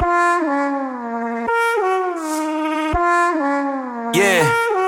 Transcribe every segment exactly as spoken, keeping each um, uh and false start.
Yeah.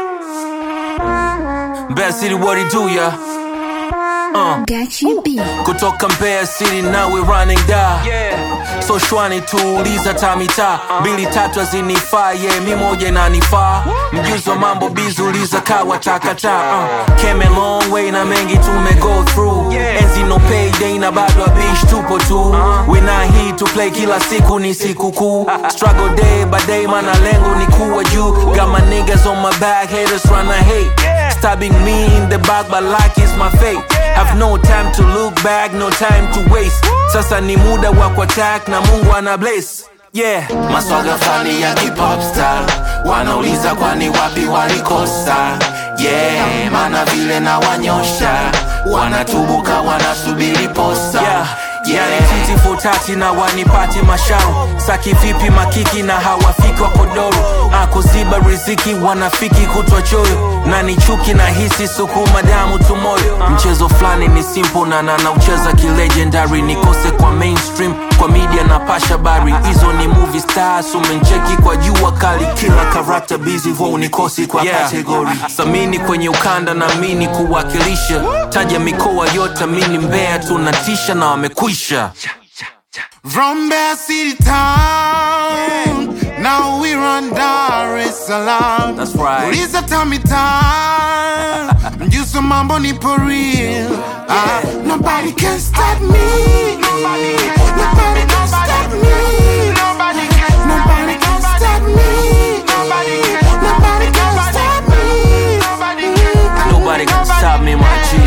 Mbeya City, what it do, yeah? Uh. Got you beat. Kutoka Mbeya City, now we running da. Yeah. So shwani tuuliza tamita Bili tatu azinifaa, yeah, mi moja inanifaa. Mjuzi wa mambo bizuliza kawa takata. uh. Came a long way na mengi tume go through. Enzi no payday na bado a bitch tupo tu. We not here to play, kila siku ni siku kuu. Struggle day by day, mana lengo ni kuwa juu. Got my niggas on my back, haters tryna hate. Stabbing me in the back, but like it's my fate. Have no time to look back, no time to waste. Sasa ni muda wa kuattack na Mungu ana bless. Yeah. Maswaga fani ya hip-hop style, wanauliza kwani wapi walikosa. Yeah, mana vile na wanyosha, wanatubuka wanasubiri posa. Yeah. Yeah, titi futati na wanipati mashao. Saki vipi makiki na hawafiki wa kodoro. Akuziba riziki wanafiki kutwa choyo. Na ni chuki na hisi sukuma damu tumoyo. Mchezo flani ni simple na na na ucheza kilegendary. Nikose kwa mainstream, kwa media na pasha bari. Izo ni movie stars, umencheki kwa jua kali. Kila character busy vo unikosi kwa yeah. Category samini kwenye ukanda na mini kuwakilisha. Taja mikoa yote mini Mbeya tunatisha na wamekwisha. From Mbeya City town, yeah. Now we run Dar es Salaam. That's right. Uliza Tommy time, mjuso mambo ni for real. Yeah. Uh, nobody can stop me. Nobody, nobody can stop me. Nobody can, nobody can stop me. Nobody, nobody can stop me. Nobody can, nobody can stop me, my G.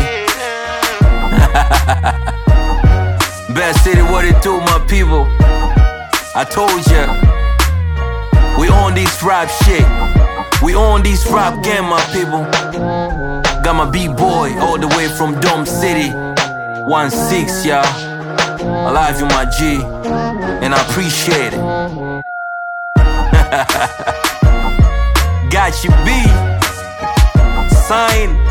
Mbeya City, what it do, my people? I told ya, we on this rap shit. We on this rap game, my people. Got my B-boy all the way from Dome City. one six, y'all. I love you, my G, and I appreciate it. Got you, B. Sign.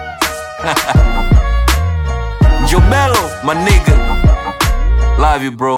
Jobello, my nigga. Love you, bro.